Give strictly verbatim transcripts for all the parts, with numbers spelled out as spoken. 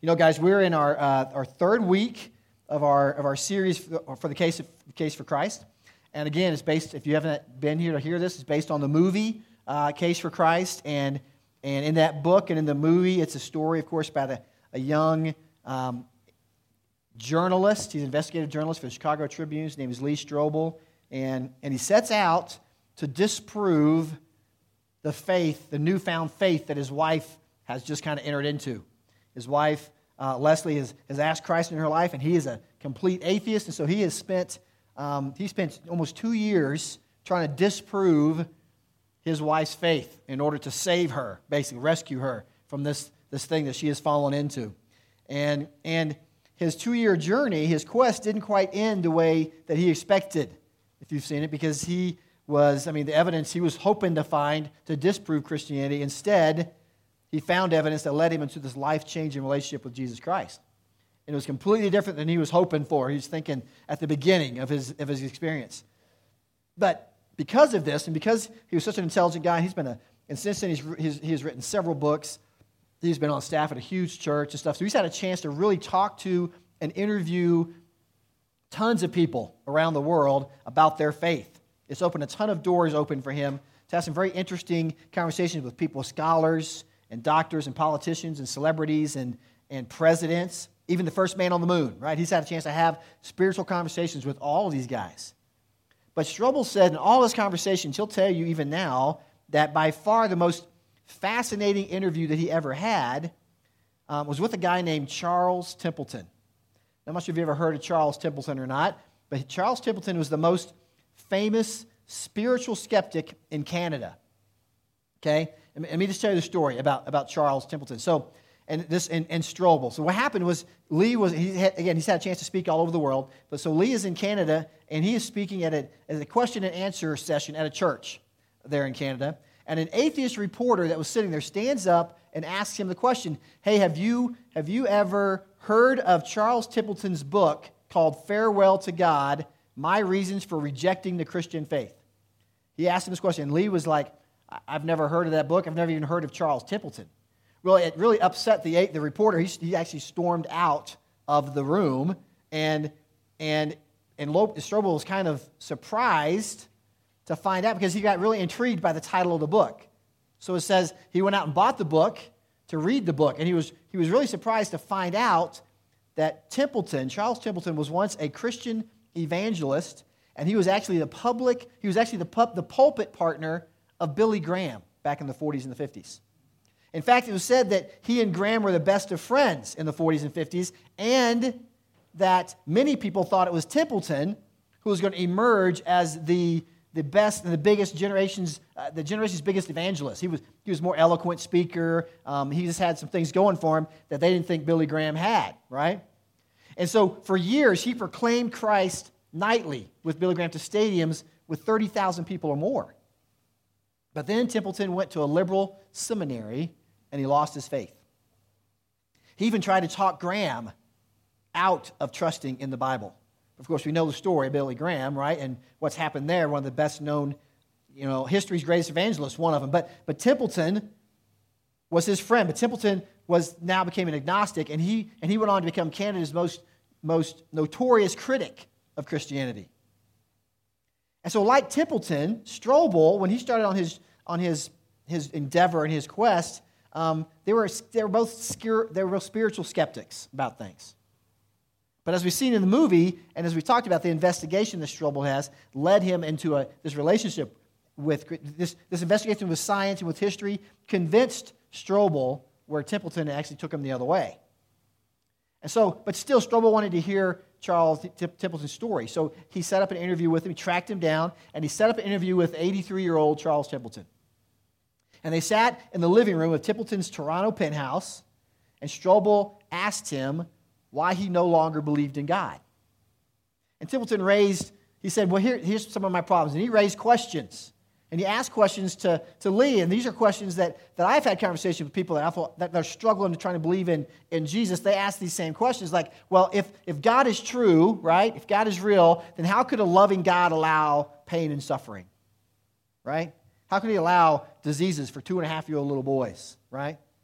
You know, guys, we're in our uh, our third week of our of our series for, for the case of, case for Christ, and again, it's based. If you haven't been here to hear this, it's based on the movie uh, Case for Christ, and and in that book and in the movie, it's a story, of course, about a, a young um, journalist. He's an investigative journalist for the Chicago Tribune. His name is Lee Strobel, and and he sets out to disprove the faith, the newfound faith that his wife has just kind of entered into. His wife, uh, Leslie, has, has asked Christ in her life, and he is a complete atheist, and so he has spent um, he spent almost two years trying to disprove his wife's faith in order to save her, basically rescue her from this, this thing that she has fallen into. And, and his two-year journey, his quest didn't quite end the way that he expected, if you've seen it, because he was, I mean, the evidence he was hoping to find to disprove Christianity, instead, he found evidence that led him into this life-changing relationship with Jesus Christ. And it was completely different than he was hoping for. He was thinking at the beginning of his, of his experience. But because of this, and because he was such an intelligent guy, he's been a, and since then he's, he's, he's written several books. He's been on staff at a huge church and stuff. So he's had a chance to really talk to and interview tons of people around the world about their faith. It's opened a ton of doors open for him to have some very interesting conversations with people, scholars and doctors and politicians and celebrities and, and presidents, even the first man on the moon, right? He's had a chance to have spiritual conversations with all of these guys. But Strobel said in all his conversations, he'll tell you even now, that by far the most fascinating interview that he ever had um, was with a guy named Charles Templeton. I'm not sure if you've ever heard of Charles Templeton or not, but Charles Templeton was the most famous spiritual skeptic in Canada. Okay? And let me just tell you the story about, about Charles Templeton. So, and this and, and Strobel. So what happened was Lee was he had, again he's had a chance to speak all over the world. But so Lee is in Canada and he is speaking at a, at a question and answer session at a church there in Canada. And an atheist reporter that was sitting there stands up and asks him the question, "Hey, have you have you ever heard of Charles Templeton's book called Farewell to God? My Reasons for Rejecting the Christian Faith?" He asked him this question, and Lee was like, "I've never heard of that book. I've never even heard of Charles Templeton." Well, it really upset the the reporter. He, he actually stormed out of the room, and and and Strobel was kind of surprised to find out because he got really intrigued by the title of the book. So it says he went out and bought the book to read the book, and he was he was really surprised to find out that Templeton, Charles Templeton, was once a Christian evangelist, and he was actually the public he was actually the pu- the pulpit partner of Billy Graham back in the forties and the fifties. In fact, it was said that he and Graham were the best of friends in the forties and fifties, and that many people thought it was Templeton who was going to emerge as the, the best and the biggest generation's, uh, the generation's biggest evangelist. He was he was a more eloquent speaker. Um, he just had some things going for him that they didn't think Billy Graham had, right? And so for years, he proclaimed Christ nightly with Billy Graham to stadiums with thirty thousand people or more. But then Templeton went to a liberal seminary, and he lost his faith. He even tried to talk Graham out of trusting in the Bible. Of course, we know the story of Billy Graham, right? And what's happened there, one of the best-known, you know, history's greatest evangelists, one of them. But, but Templeton was his friend. But Templeton was now became an agnostic, and he, and he went on to become Canada's most, most notorious critic of Christianity. And so like Templeton, Strobel, when he started on his on his, his endeavor and his quest, um, they were they were both scir- they were both spiritual skeptics about things. But as we've seen in the movie, and as we talked about, the investigation that Strobel has led him into a, this relationship with this this investigation with science and with history convinced Strobel where Templeton actually took him the other way. And so, but still, Strobel wanted to hear Charles Templeton's story. So he set up an interview with him, he tracked him down, and he set up an interview with eighty-three-year-old Charles Templeton. And they sat in the living room of Templeton's Toronto penthouse, and Strobel asked him why he no longer believed in God. And Templeton raised, he said, well, here, here's some of my problems. And he raised questions. And he asked questions to, to Lee, and these are questions that, that I've had conversations with people that I thought that they're struggling to trying to believe in, in Jesus. They ask these same questions like, well, if, if God is true, right, if God is real, then how could a loving God allow pain and suffering, right? How could he allow diseases for two and a half year old little boys, right?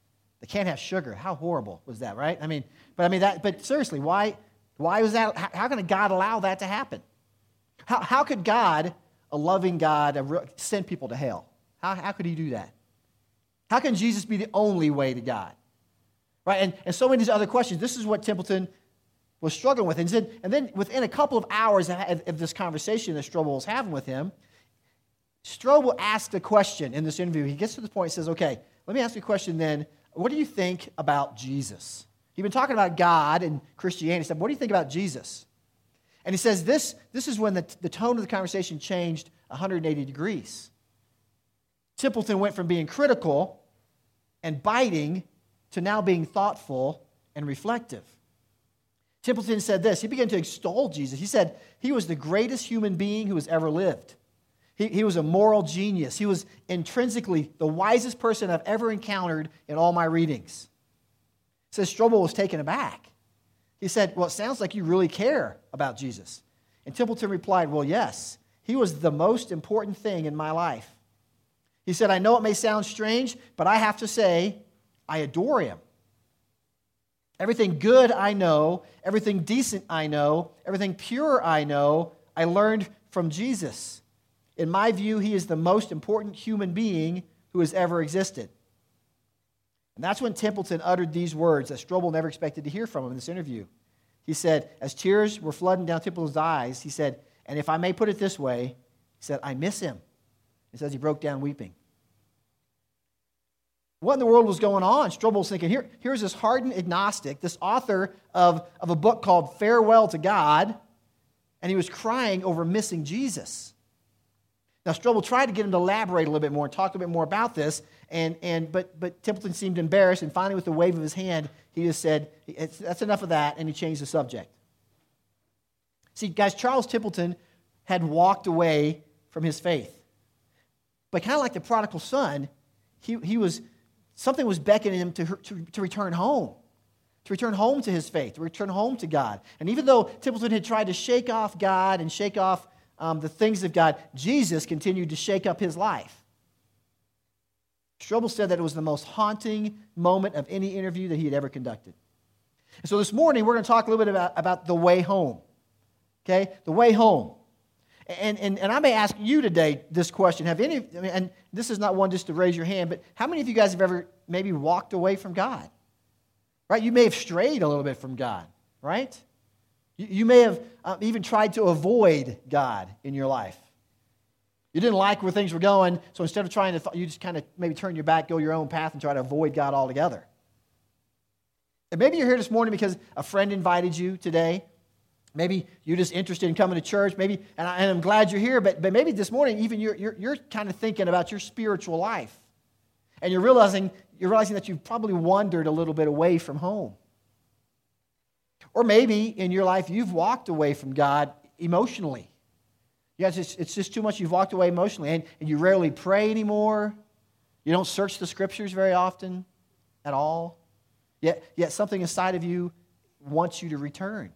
They can't have sugar. How horrible was that, right? I mean, but I mean that. But seriously, why? Why was that? How, how can God allow that to happen? How, how could God, a loving God, a, send people to hell? How, how could he do that? How can Jesus be the only way to God? Right? And, and so many of these other questions. This is what Templeton was struggling with. And then, and then within a couple of hours of, of this conversation that Strobel was having with him, Strobel asked a question in this interview. He gets to the point and says, okay, let me ask you a question then. What do you think about Jesus? He'd been talking about God and Christianity. He said, what do you think about Jesus? And he says this, this is when the, the tone of the conversation changed one hundred eighty degrees. Templeton went from being critical and biting to now being thoughtful and reflective. Templeton said this. He began to extol Jesus. He said he was the greatest human being who has ever lived. He, he was a moral genius. He was intrinsically the wisest person I've ever encountered in all my readings. It says Strobel was taken aback. He said, well, it sounds like you really care about Jesus. And Templeton replied, well, yes, he was the most important thing in my life. He said, I know it may sound strange, but I have to say, I adore him. Everything good I know, everything decent I know, everything pure I know, I learned from Jesus. In my view, he is the most important human being who has ever existed. And that's when Templeton uttered these words that Strobel never expected to hear from him in this interview. He said, as tears were flooding down Templeton's eyes, he said, and if I may put it this way, he said, I miss him. He says he broke down weeping. What in the world was going on? Strobel was thinking, here, here's this hardened agnostic, this author of, of a book called Farewell to God, and he was crying over missing Jesus. Now, Strobel tried to get him to elaborate a little bit more and talk a little bit more about this, and, and but, but Templeton seemed embarrassed, and finally with a wave of his hand, he just said, that's enough of that, and he changed the subject. See, guys, Charles Templeton had walked away from his faith. But kind of like the prodigal son, he, he was something was beckoning him to, to, to return home, to return home to his faith, to return home to God. And even though Templeton had tried to shake off God and shake off um, the things of God, Jesus continued to shake up his life. Strobel said that it was the most haunting moment of any interview that he had ever conducted. And so this morning, we're going to talk a little bit about, about the way home. Okay? The way home. And, and, and I may ask you today this question. Have any, I mean, and this is not one just to raise your hand, but how many of you guys have ever maybe walked away from God? Right? You may have strayed a little bit from God, right? You, you may have um, even tried to avoid God in your life. You didn't like where things were going, so instead of trying to, you just kind of maybe turn your back, go your own path, and try to avoid God altogether. And maybe you're here this morning because a friend invited you today. Maybe you're just interested in coming to church. Maybe, and, I, and I'm glad you're here, but, but maybe this morning even you're, you're, you're kind of thinking about your spiritual life. And you're realizing, you're realizing that you've probably wandered a little bit away from home. Or maybe in your life you've walked away from God emotionally. You guys, it's, it's just too much. You've walked away emotionally, and, and you rarely pray anymore. You don't search the scriptures very often at all. Yet, yet something inside of you wants you to return.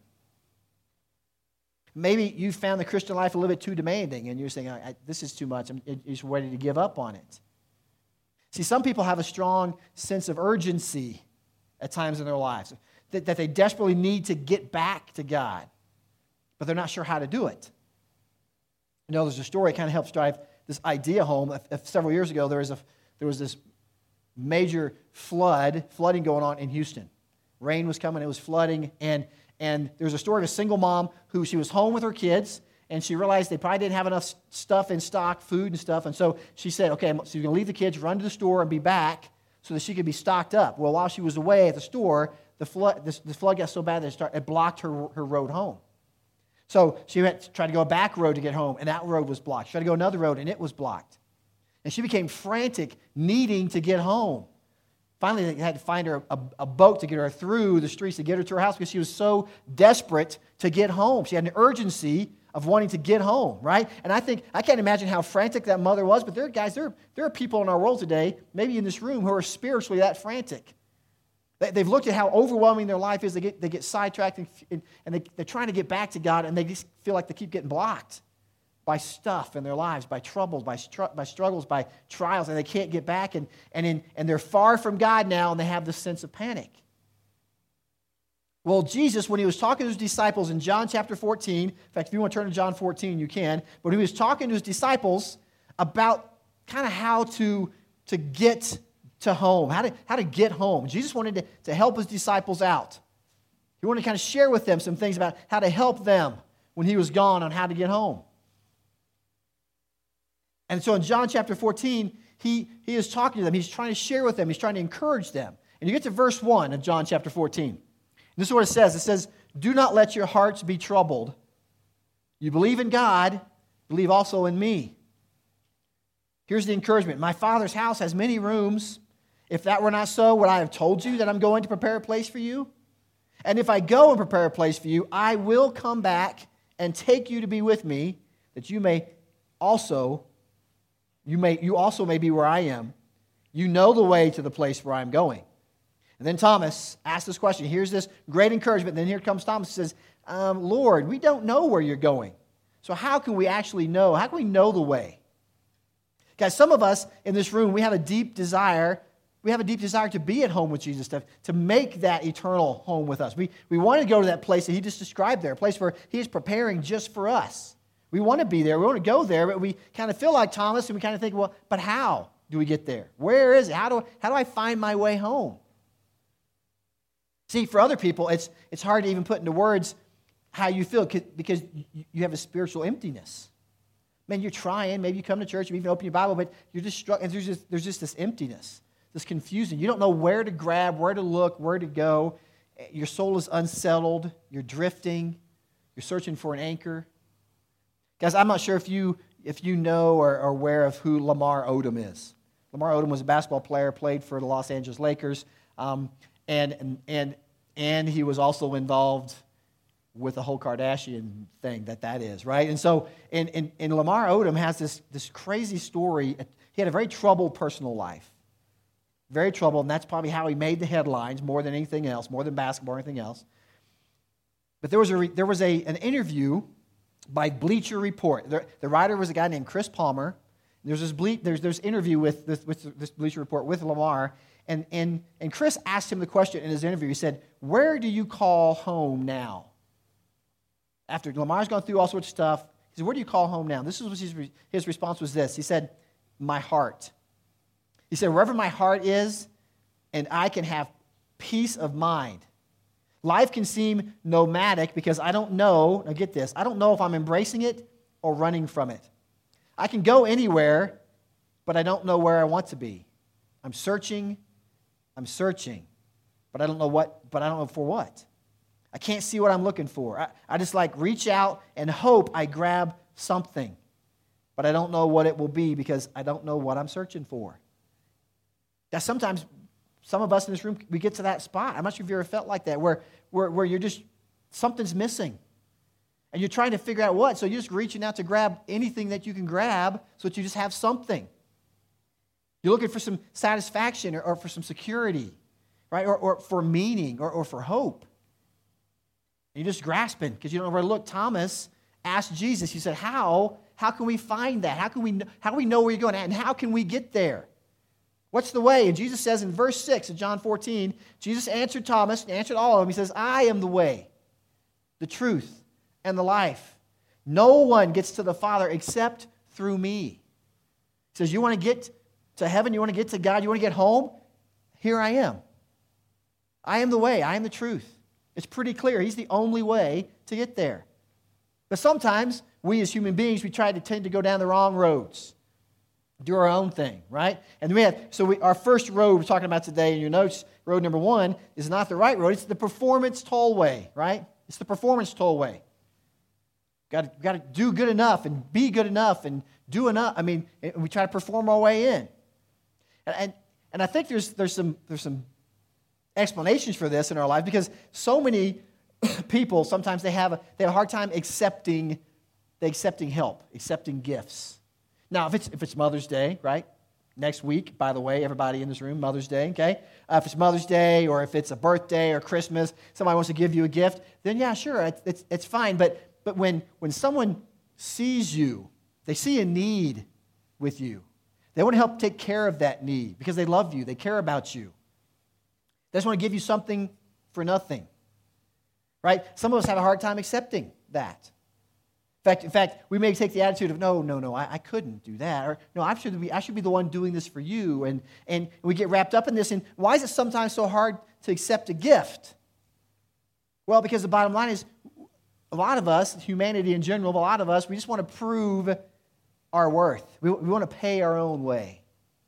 Maybe you found the Christian life a little bit too demanding, and you're saying, I, I, this is too much. I'm just ready to give up on it. See, some people have a strong sense of urgency at times in their lives, that, that they desperately need to get back to God, but they're not sure how to do it. You know, there's a story that kind of helps drive this idea home. If, if several years ago, there was, a, there was this major flood, flooding going on in Houston. Rain was coming, it was flooding, and And there was a story of a single mom who she was home with her kids, and she realized they probably didn't have enough stuff in stock, food and stuff. And so she said, okay, so you're going to leave the kids, run to the store, and be back so that she could be stocked up. Well, while she was away at the store, the flood, the, the flood got so bad that it, started, it blocked her, her road home. So she had to try to go a back road to get home, and that road was blocked. She tried to go another road, and it was blocked. And she became frantic, needing to get home. Finally, they had to find her a, a boat to get her through the streets to get her to her house because she was so desperate to get home. She had an urgency of wanting to get home, right? And I think, I can't imagine how frantic that mother was, but there, guys, there, there are people in our world today, maybe in this room, who are spiritually that frantic. They, they've looked at how overwhelming their life is. They get, they get sidetracked, and, and they, they're trying to get back to God, and they just feel like they keep getting blocked. by stuff in their lives, by troubles, by, str- by struggles, by trials, and they can't get back, and, and, in, and they're far from God now, and they have this sense of panic. Well, Jesus, when he was talking to his disciples in John chapter fourteen, in fact, if you want to turn to John fourteen, you can, but he was talking to his disciples about kind of how to, to get to home, how to, how to get home. Jesus wanted to, to help his disciples out. He wanted to kind of share with them some things about how to help them when he was gone on how to get home. And so in John chapter fourteen, he, he is talking to them. He's trying to share with them. He's trying to encourage them. And you get to verse one of John chapter fourteen. This is what it says. It says, "Do not let your hearts be troubled. You believe in God, believe also in me." Here's the encouragement. "My Father's house has many rooms. If that were not so, would I have told you that I'm going to prepare a place for you? And if I go and prepare a place for you, I will come back and take you to be with me, that you may also, you may, you also may be where I am. You know the way to the place where I'm going." And then Thomas asked this question. Here's this great encouragement. And then here comes Thomas and says, um, "Lord, we don't know where you're going. So how can we actually know? How can we know the way?" Guys, some of us in this room, we have a deep desire We have a deep desire to be at home with Jesus, to, to make that eternal home with us. We, we want to go to that place that he just described there, a place where he is preparing just for us. We want to be there. We want to go there, but we kind of feel like Thomas, and we kind of think, well, but how do we get there? Where is it? How do, how do I find my way home? See, for other people, it's, it's hard to even put into words how you feel because you have a spiritual emptiness. Man, you're trying. Maybe you come to church, you even open your Bible, but you're just struggling. There's just, there's just this emptiness. This confusion. You don't know where to grab, where to look, where to go. Your soul is unsettled. You're drifting. You're searching for an anchor. Guys, I'm not sure if you if you know or are aware of who Lamar Odom is. Lamar Odom was a basketball player, played for the Los Angeles Lakers, um, and, and, and, and he was also involved with the whole Kardashian thing that that is, right? And so, and, and, and Lamar Odom has this, this crazy story. He had a very troubled personal life. Very troubled, and that's probably how he made the headlines more than anything else, more than basketball or anything else. But there was a there was a an interview by Bleacher Report. The, the writer was a guy named Chris Palmer. There's this ble- there's this interview with this, with this Bleacher Report with Lamar, and and and Chris asked him the question in his interview. He said, "Where do you call home now?" After Lamar's gone through all sorts of stuff, he said, "Where do you call home now?" This is what his his response was. This. He said, "My heart." He said, "Wherever my heart is, and I can have peace of mind. Life can seem nomadic because I don't know," now get this, "I don't know if I'm embracing it or running from it. I can go anywhere, but I don't know where I want to be. I'm searching, I'm searching, but I don't know what, but I don't know for what. I can't see what I'm looking for. I, I just like reach out and hope I grab something, but I don't know what it will be because I don't know what I'm searching for." That sometimes some of us in this room, we get to that spot. I'm not sure if you ever felt like that, where, where, where you're just, something's missing. And you're trying to figure out what. So you're just reaching out to grab anything that you can grab so that you just have something. You're looking for some satisfaction or, or for some security, right? Or, or for meaning or, or for hope. And you're just grasping because you don't know where to look. Thomas asked Jesus, he said, how, how can we find that? How can we, how do we know where you're going at? And how can we get there? What's the way? And Jesus says in verse six of John fourteen, Jesus answered Thomas, and answered all of them. He says, "I am the way, the truth, and the life. No one gets to the Father except through me." He says, you want to get to heaven? You want to get to God? You want to get home? Here I am. I am the way. I am the truth. It's pretty clear. He's the only way to get there. But sometimes we as human beings, we try to tend to go down the wrong roads. Do our own thing, right? And we have, so we, our first road we're talking about today in your notes, road number one, is not the right road. It's the performance tollway, right? It's the performance tollway. Got got to do good enough and be good enough and do enough. I mean, and we try to perform our way in. And, and, and I think there's, there's, some, there's some explanations for this in our life because so many people, sometimes they have, a, they have a hard time accepting, they accepting help, accepting gifts. Now, if it's if it's Mother's Day, right? Next week, by the way, everybody in this room, Mother's Day, okay? Uh, if it's Mother's Day or if it's a birthday or Christmas, somebody wants to give you a gift, then yeah, sure, it's it's, it's fine. But but when when someone sees you They see a need with you. They want to help take care of that need because they love you. They care about you. They just want to give you something for nothing. Right? Some of us have a hard time accepting that. In fact, in fact, we may take the attitude of, no, no, no, I, I couldn't do that. Or, no, I should, be, I should be the one doing this for you. And, and we get wrapped up in this. And why is it sometimes so hard to accept a gift? Well, because the bottom line is, a lot of us, humanity in general, a lot of us, we just want to prove our worth. We, we want to pay our own way.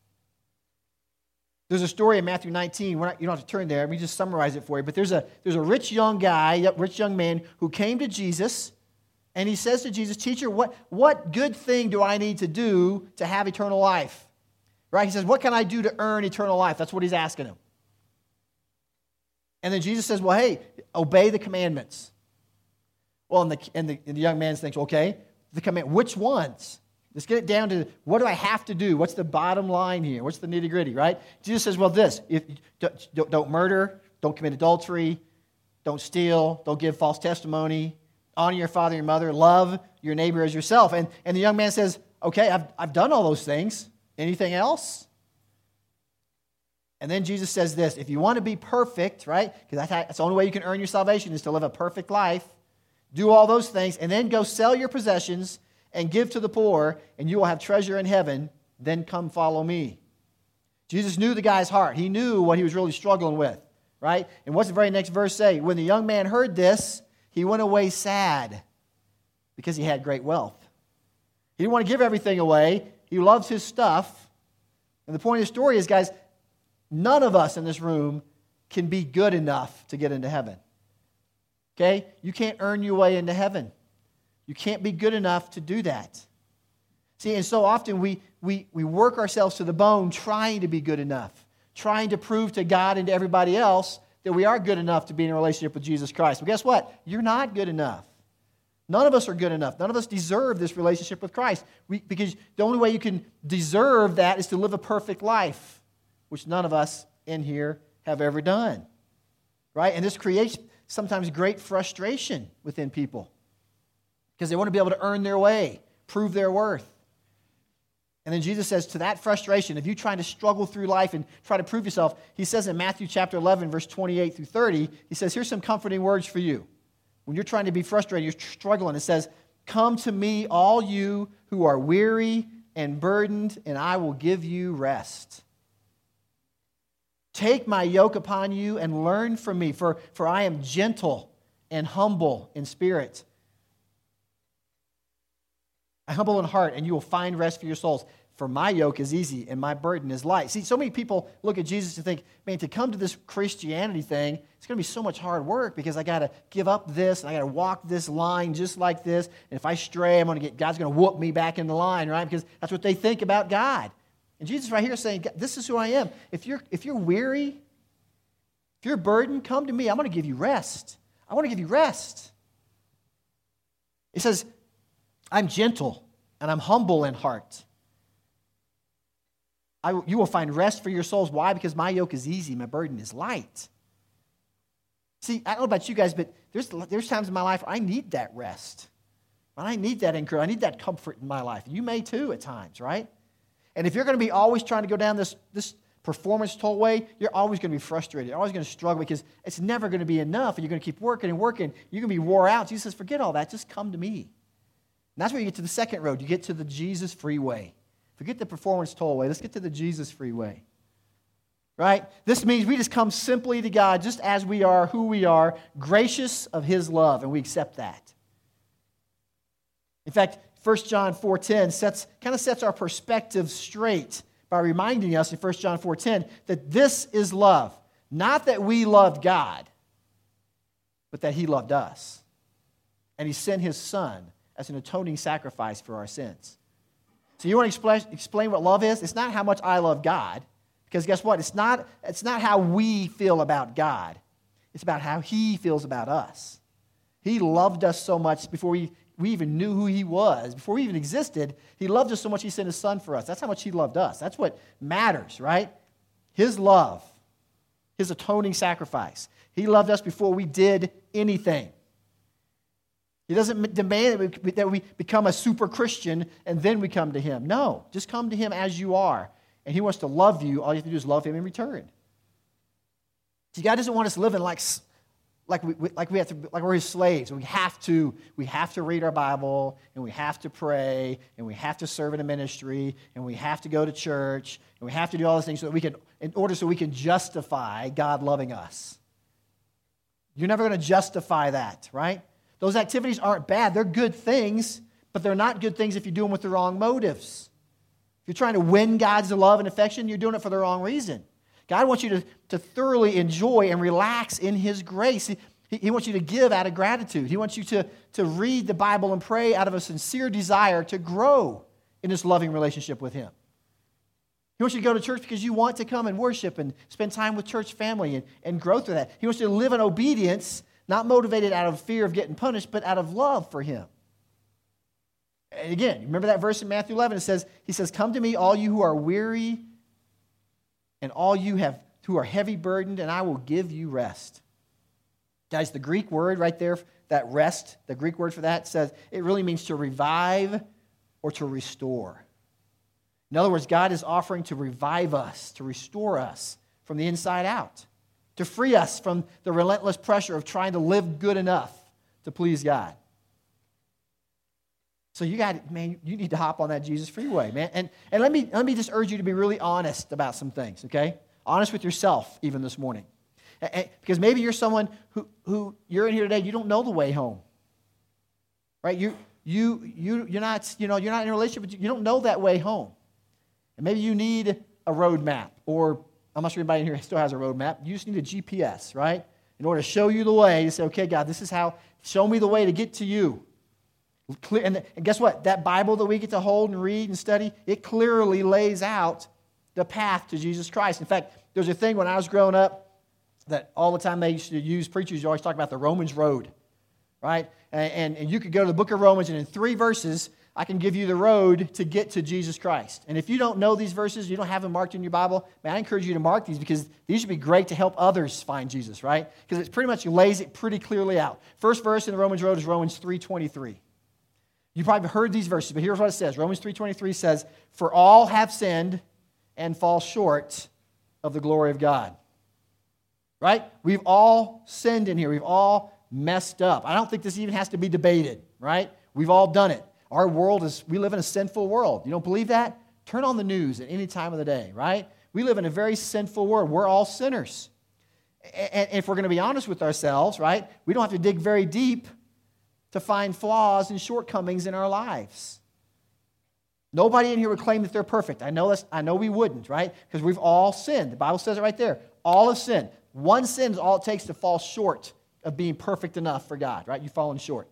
There's a story in Matthew nineteen. We're not, you don't have to turn there. Let me just summarize it for you. But there's a, there's a rich young guy, a rich young man, who came to Jesus, and he says to Jesus, Teacher, what, what good thing do I need to do to have eternal life? Right? He says, what can I do to earn eternal life? That's what he's asking him. And then Jesus says, well, hey, obey the commandments. Well, and the, and the, and the young man thinks, okay, the command, which ones? Let's get it down to, what do I have to do? What's the bottom line here? What's the nitty-gritty, right? Jesus says, well, this, if, don't, don't murder, don't commit adultery, don't steal, don't give false testimony, honor your father and your mother, love your neighbor as yourself. And, and the young man says, okay, I've, I've done all those things. Anything else? And then Jesus says this, if you want to be perfect, right, because that's, that's the only way you can earn your salvation is to live a perfect life, do all those things, and then go sell your possessions and give to the poor, and you will have treasure in heaven. Then come follow me. Jesus knew the guy's heart. He knew what he was really struggling with, right? And what's the very next verse say? When the young man heard this, he went away sad because he had great wealth. He didn't want to give everything away. He loves his stuff. And the point of the story is, guys, none of us in this room can be good enough to get into heaven. Okay? You can't earn your way into heaven. You can't be good enough to do that. See, and so often we, we, we work ourselves to the bone trying to be good enough, trying to prove to God and to everybody else that we are good enough to be in a relationship with Jesus Christ. But guess what? You're not good enough. None of us are good enough. None of us deserve this relationship with Christ. We, because the only way you can deserve that is to live a perfect life, which none of us in here have ever done. Right? And this creates sometimes great frustration within people because they want to be able to earn their way, prove their worth. And then Jesus says to that frustration, if you're trying to struggle through life and try to prove yourself, he says in Matthew chapter eleven, verse twenty-eight through thirty, he says, here's some comforting words for you. When you're trying to be frustrated, you're struggling, it says, come to me, all you who are weary and burdened, and I will give you rest. Take my yoke upon you and learn from me, for, for I am gentle and humble in spirit. I'm humble in heart, and you will find rest for your souls. For my yoke is easy and my burden is light. See, so many people look at Jesus and think, man, to come to this Christianity thing, it's going to be so much hard work because I got to give up this and I got to walk this line just like this. And if I stray, I'm going to get God's going to whoop me back in the line, right? Because that's what they think about God. And Jesus right here is saying, this is who I am. If you're if you're weary, if you're burdened, come to me. I'm going to give you rest. I want to give you rest. He says, I'm gentle and I'm humble in heart. I, you will find rest for your souls. Why? Because my yoke is easy, my burden is light. See, I don't know about you guys, but there's, there's times in my life I need that rest. I need that encouragement. I need that comfort in my life. You may too at times, right? And if you're going to be always trying to go down this, this performance toll way, you're always going to be frustrated. You're always going to struggle because it's never going to be enough, and you're going to keep working and working. You're going to be wore out. Jesus says, forget all that. Just come to me. And that's where you get to the second road. You get to the Jesus freeway. Forget the performance tollway. Let's get to the Jesus freeway. Right? This means we just come simply to God just as we are, who we are, gracious of His love, and we accept that. In fact, First John four ten sets, kind of sets our perspective straight by reminding us in First John four ten that this is love. Not that we loved God, but that He loved us. And He sent His Son as an atoning sacrifice for our sins. So you want to explain, explain what love is? It's not how much I love God, because guess what? It's not, it's not how we feel about God. It's about how He feels about us. He loved us so much before we, we even knew who He was. Before we even existed, He loved us so much He sent His Son for us. That's how much He loved us. That's what matters, right? His love, His atoning sacrifice. He loved us before we did anything. He doesn't demand that we, that we become a super Christian and then we come to him. No, just come to him as you are. And he wants to love you. All you have to do is love him in return. See, God doesn't want us living like, like, we, like, we have to, like we're his slaves. We have to, we have to read our Bible, and we have to pray, and we have to serve in a ministry, and we have to go to church, and we have to do all those things so that we can, in order so we can justify God loving us. You're never going to justify that, right? Those activities aren't bad. They're good things, but they're not good things if you do them with the wrong motives. If you're trying to win God's love and affection, you're doing it for the wrong reason. God wants you to, to thoroughly enjoy and relax in his grace. He, he wants you to give out of gratitude. He wants you to, to read the Bible and pray out of a sincere desire to grow in this loving relationship with him. He wants you to go to church because you want to come and worship and spend time with church family and, and grow through that. He wants you to live in obedience, not motivated out of fear of getting punished, but out of love for him. And again, remember that verse in Matthew eleven? It says, he says, come to me, all you who are weary and all you have who are heavy burdened, and I will give you rest. Guys, the Greek word right there, that rest, the Greek word for that says, it really means to revive or to restore. In other words, God is offering to revive us, to restore us from the inside out, to free us from the relentless pressure of trying to live good enough to please God. So you got, man, you need to hop on that Jesus freeway, man. And, and let me let me just urge you to be really honest about some things, okay? Honest with yourself even this morning. And, because maybe you're someone who, who you're in here today, you don't know the way home. Right? You you you you're not, you know, you're not in a relationship, but you don't know that way home. And maybe you need a road map, or I'm not sure anybody in here still has a road map. You just need a G P S, right? In order to show you the way, you say, okay, God, this is how, show me the way to get to you. Clear, and, and guess what? That Bible that we get to hold and read and study, it clearly lays out the path to Jesus Christ. In fact, there's a thing when I was growing up that all the time they used to use, preachers always talk about the Romans road, right? And, and, and you could go to the book of Romans, and in three verses, I can give you the road to get to Jesus Christ. And if you don't know these verses, you don't have them marked in your Bible, man, I encourage you to mark these because these would be great to help others find Jesus, right? Because it pretty much lays it pretty clearly out. First verse in the Romans road is Romans three twenty-three. You probably heard these verses, but here's what it says. Romans three twenty-three says, for all have sinned and fall short of the glory of God. Right? We've all sinned in here. We've all messed up. I don't think this even has to be debated, right? We've all done it. Our world is, we live in a sinful world. You don't believe that? Turn on the news at any time of the day, right? We live in a very sinful world. We're all sinners. And if we're going to be honest with ourselves, right, we don't have to dig very deep to find flaws and shortcomings in our lives. Nobody in here would claim that they're perfect. I know that's, I know we wouldn't, right? Because we've all sinned. The Bible says it right there. All have sinned. One sin is all it takes to fall short of being perfect enough for God, right? You've fallen short.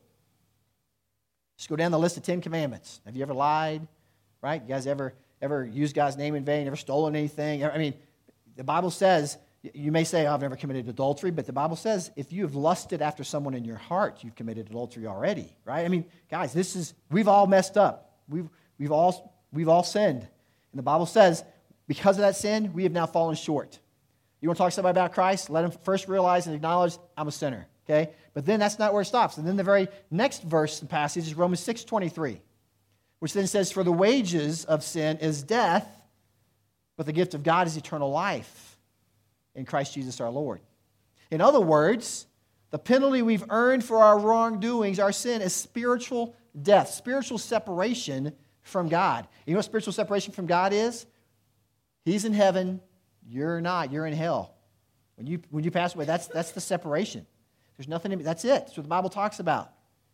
Just go down the list of Ten Commandments. Have you ever lied, right? You guys ever, ever used God's name in vain, ever stolen anything? I mean, the Bible says, you may say, oh, I've never committed adultery, but the Bible says if you have lusted after someone in your heart, you've committed adultery already, right? I mean, guys, this is, we've all messed up. We've, we've, all, we've all sinned. And the Bible says, because of that sin, we have now fallen short. You want to talk to somebody about Christ? Let them first realize and acknowledge, I'm a sinner, okay? But then that's not where it stops. And then the very next verse and passage is Romans six twenty-three, which then says, for the wages of sin is death, but the gift of God is eternal life in Christ Jesus our Lord. In other words, the penalty we've earned for our wrongdoings, our sin, is spiritual death, spiritual separation from God. You know what spiritual separation from God is? He's in heaven, you're not, you're in hell. When you when you pass away, that's that's the separation. There's nothing in, that's it. That's what the Bible talks about.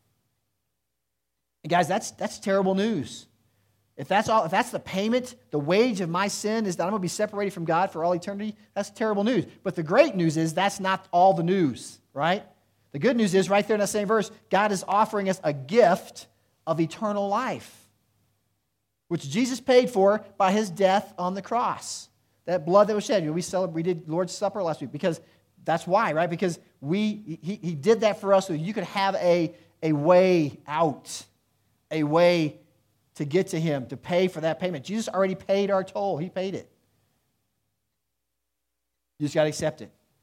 And guys, that's that's terrible news. If that's all, if that's the payment, the wage of my sin is that I'm going to be separated from God for all eternity, that's terrible news. But the great news is that's not all the news, right? The good news is right there in that same verse, God is offering us a gift of eternal life, which Jesus paid for by his death on the cross. That blood that was shed. You know, we celebrated, we did Lord's Supper last week because that's why, right? Because we he, he did that for us so you could have a, a way out, a way to get to him, to pay for that payment. Jesus already paid our toll. He paid it. You just got to accept it.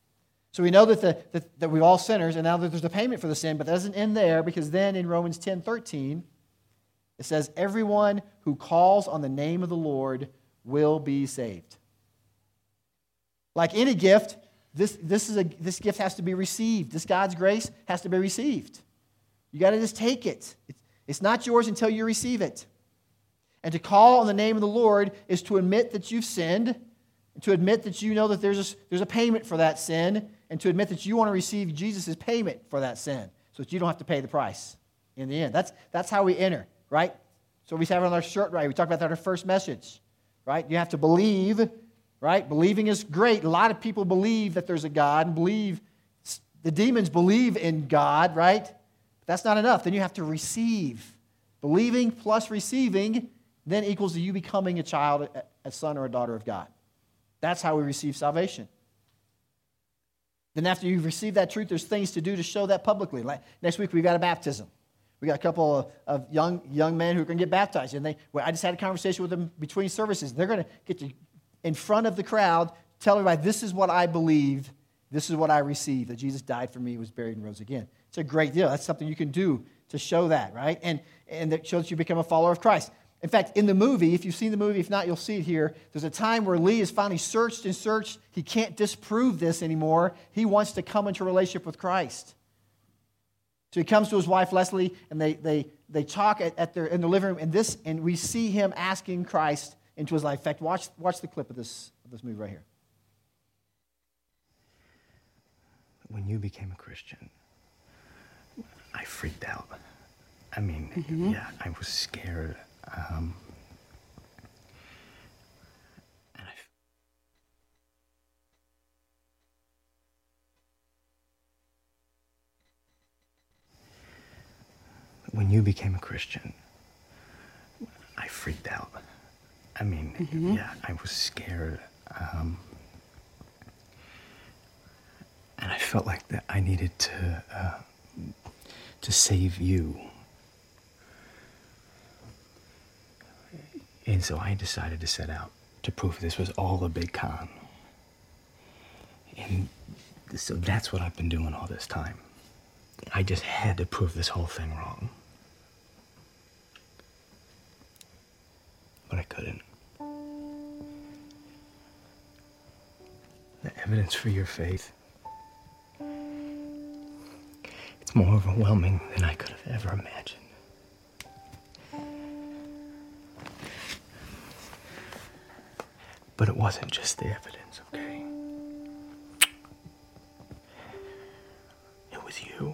So we know that, the, that, that we're all sinners, and now that there's a payment for the sin, but that doesn't end there, because then in Romans ten thirteen, it says, everyone who calls on the name of the Lord will be saved. Like any gift, this, this, is a, this gift has to be received. This God's grace has to be received. You got to just take it. It's, it's not yours until you receive it. And to call on the name of the Lord is to admit that you've sinned, and to admit that you know that there's a, there's a payment for that sin, and to admit that you want to receive Jesus' payment for that sin so that you don't have to pay the price in the end. That's, that's how we enter, right? So we have it on our shirt, right? We talked about that in our first message, right? You have to believe, right? Believing is great. A lot of people believe that there's a God and believe, the demons believe in God, right? But that's not enough. Then you have to receive. Believing plus receiving then equals to you becoming a child, a son or a daughter of God. That's how we receive salvation. Then after you've received that truth, there's things to do to show that publicly. Like next week, we've got a baptism. We got a couple of, of young young men who are going to get baptized. And they, well, I just had a conversation with them between services. They're going to get to, in front of the crowd, tell everybody, this is what I believe, this is what I received, that Jesus died for me, was buried, and rose again. It's a great deal. That's something you can do to show that, right? And, and that shows you become a follower of Christ. In fact, in the movie, if you've seen the movie, if not, you'll see it here, there's a time where Lee has finally searched and searched. He can't disprove this anymore. He wants to come into a relationship with Christ. So he comes to his wife, Leslie, and they they they talk at, at their in the living room, and this and we see him asking Christ into his life. In fact, watch watch the clip of this of this movie right here. When you became a Christian, I freaked out. I mean, Mm-hmm. yeah, I was scared. Um, and I, when you became a Christian, I freaked out. I mean, Mm-hmm. yeah, I was scared. Um, and I felt like that I needed to uh, to save you. And so I decided to set out to prove this was all a big con. And so that's what I've been doing all this time. I just had to prove this whole thing wrong. But I couldn't. The evidence for your faith, it's more overwhelming than I could have ever imagined. But it wasn't just the evidence, okay? It was you.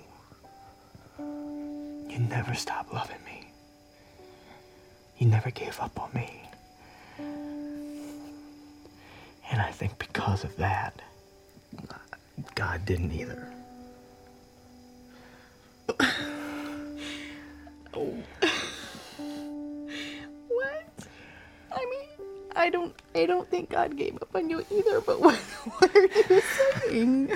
You never stopped loving me. You never gave up on me. And I think because of that, God didn't either. Oh. What? I mean, I don't I don't think God gave up on you either, but what, what are you saying?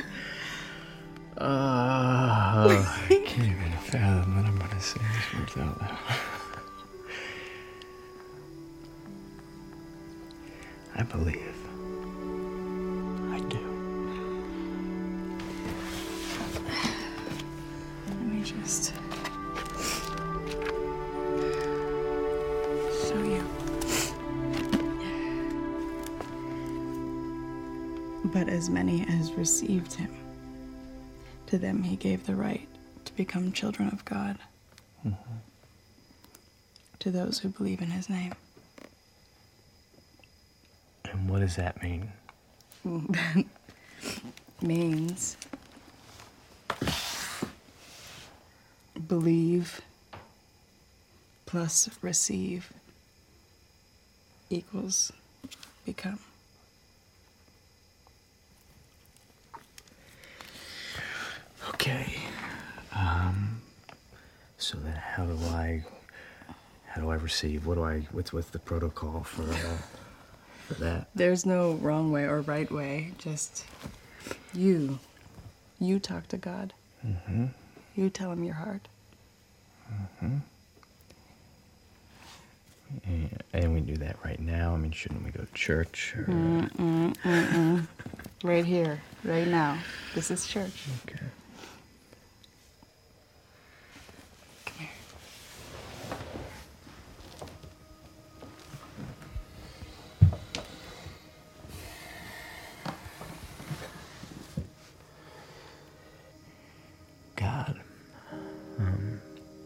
Uh, I can't even fathom that I'm going to say this words out loud. I believe. I do. Let me just show you. But as many as received him, to them he gave the right to become children of God. Mm-hmm. To those who believe in his name. And what does that mean? That means believe plus receive equals become. Okay. Um. So then, how do I? How do I receive? What do I? What's what's the protocol for uh, for that? There's no wrong way or right way. Just you. You talk to God. Mm-hmm. You tell him your heart. Mm-hmm. And, and we do that right now. I mean, shouldn't we go to church? Or... Mm-mm, mm-mm. Right here. right now. This is church. Okay. Come here. God, um,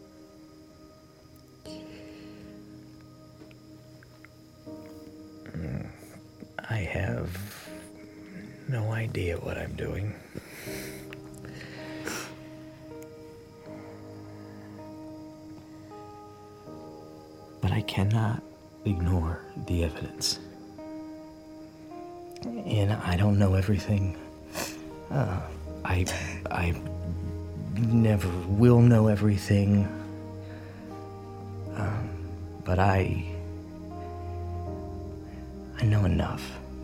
I have no idea what I'm doing. But I cannot ignore the evidence. And I don't know everything. Uh, I, I never will know everything. Um, but I, I know enough.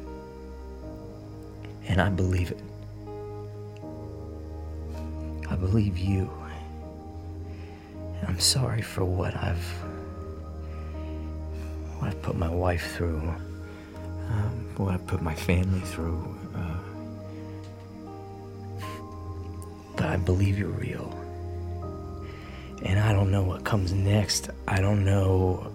And I believe it. I believe you. And I'm sorry for what I've, what I've put my wife through, um, what I've put my family through. Uh, but I believe you're real. And I don't know what comes next. I don't know.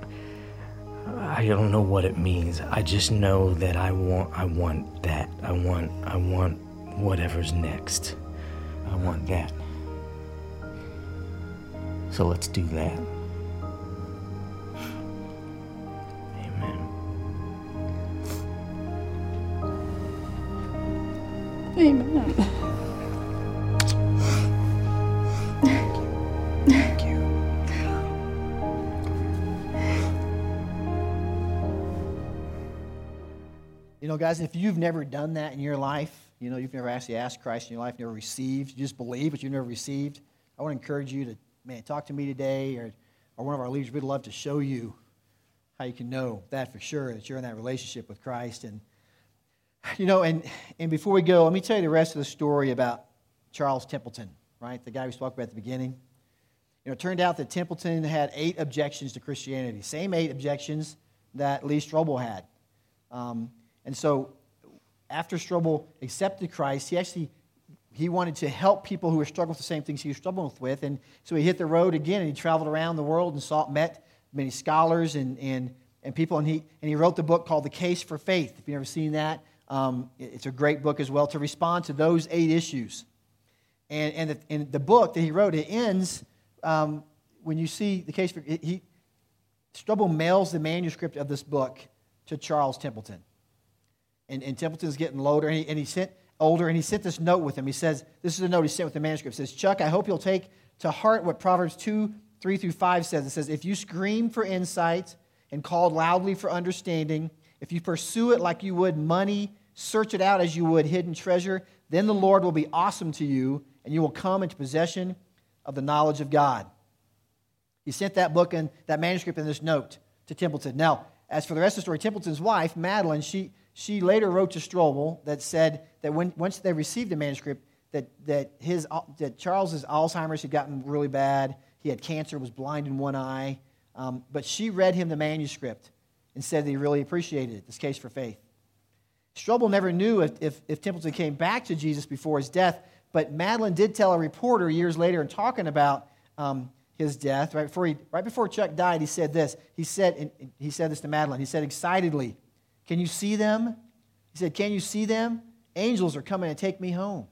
I don't know what it means. I just know that I want. I want that. I want. I want whatever's next. I want that. So let's do that. Amen. Amen. Thank you. You know, guys, if you've never done that in your life, you know, you've never actually asked Christ in your life, never received, you just believe, but you've never received, I want to encourage you to, man, talk to me today, or, or one of our leaders. We'd love to show you how you can know that for sure, that you're in that relationship with Christ. And, you know, and, and before we go, let me tell you the rest of the story about Charles Templeton, right, the guy we spoke about at the beginning. You know, it turned out that Templeton had eight objections to Christianity, same eight objections that Lee Strobel had. Um, and so after Strobel accepted Christ, he actually he wanted to help people who were struggling with the same things he was struggling with. And so he hit the road again, and he traveled around the world and saw, met many scholars and, and, and people. And he, and he wrote the book called The Case for Faith. If you've never seen that, um, it's a great book as well to respond to those eight issues. And, and, the, and the book that he wrote, it ends um, when you see The Case for he Strobel mails the manuscript of this book to Charles Templeton. And, and Templeton's getting older, and he, and he sent older, and he sent this note with him. He says, this is a note he sent with the manuscript. It says, Chuck, I hope you'll take to heart what Proverbs two, three through five says. It says, if you scream for insight and call loudly for understanding, if you pursue it like you would money, search it out as you would hidden treasure, then the Lord will be awesome to you, and you will come into possession of the knowledge of God. He sent that book and that manuscript in this note to Templeton. Now, as for the rest of the story, Templeton's wife, Madeline, she... She later wrote to Strobel that said that when once they received the manuscript, that that his that Charles's Alzheimer's had gotten really bad. He had cancer, was blind in one eye. Um, but she read him the manuscript and said that he really appreciated it. This Case for Faith. Strobel never knew if, if if Templeton came back to Jesus before his death, but Madeline did tell a reporter years later, in talking about um, his death, right before he right before Chuck died, he said this. He said and he said this to Madeline. He said excitedly, can you see them? He said, can you see them? Angels are coming to take me home.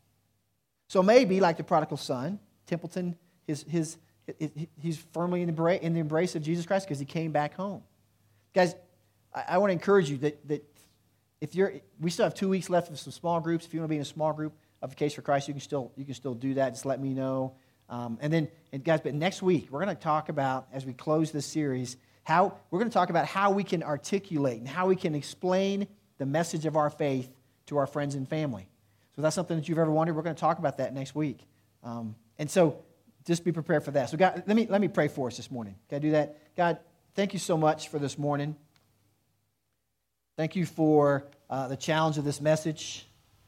So maybe, like the prodigal son, Templeton, his, his, he's firmly in the embrace, in the embrace of Jesus Christ because he came back home. Guys, I, I want to encourage you that, that if you're, we still have two weeks left of some small groups. If you want to be in a small group of the Case for Christ, you can still, you can still do that. Just let me know. Um, and then, and guys, but next week, we're going to talk about, as we close this series, How, we're going to talk about how we can articulate and how we can explain the message of our faith to our friends and family. So if that's something that you've ever wondered, we're going to talk about that next week. Um, and so just be prepared for that. So God, let me, let me pray for us this morning. Can I do that? God, thank you so much for this morning. Thank you for uh, the challenge of this message,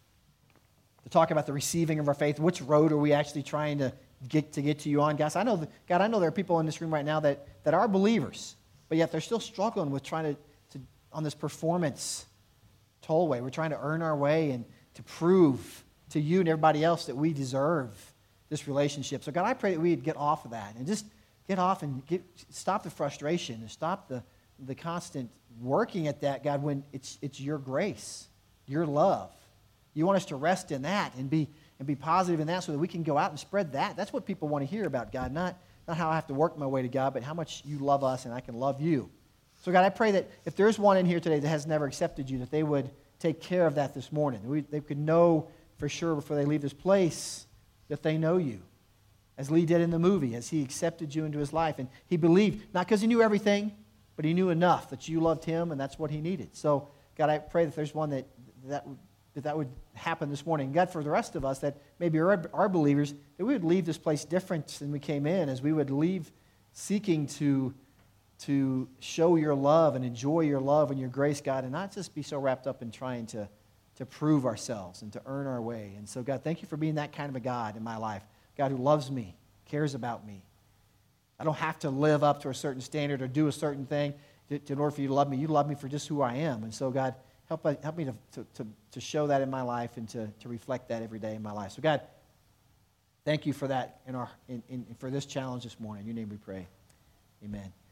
to talk about the receiving of our faith. Which road are we actually trying to get to get to you on? Guys, I know that, God, I know there are people in this room right now that, that are believers, but yet they're still struggling with trying to, to on this performance tollway. We're trying to earn our way, and to prove to you and everybody else that we deserve this relationship. So God, I pray that we'd get off of that and just get off and get, stop the frustration and stop the, the constant working at that, God, when it's, it's your grace, your love. You want us to rest in that and be, and be positive in that so that we can go out and spread that. That's what people want to hear about God, not, not how I have to work my way to God, but how much you love us and I can love you. So God, I pray that if there's one in here today that has never accepted you, that they would take care of that this morning. We, they could know for sure before they leave this place that they know you. As Lee did in the movie, as he accepted you into his life. And he believed, not because he knew everything, but he knew enough that you loved him and that's what he needed. So, God, I pray that there's one that that, that, that would happen this morning. God, for the rest of us that maybe are, are believers, that we would leave this place different than we came in, as we would leave seeking to, to show your love and enjoy your love and your grace, God, and not just be so wrapped up in trying to, to prove ourselves and to earn our way. And so, God, thank you for being that kind of a God in my life. God who loves me, cares about me. I don't have to live up to a certain standard or do a certain thing to, to, in order for you to love me. You love me for just who I am. And so, God, help, help me to, to, to, to show that in my life and to, to reflect that every day in my life. So, God, thank you for that in our in, in, for this challenge this morning. In your name we pray. Amen.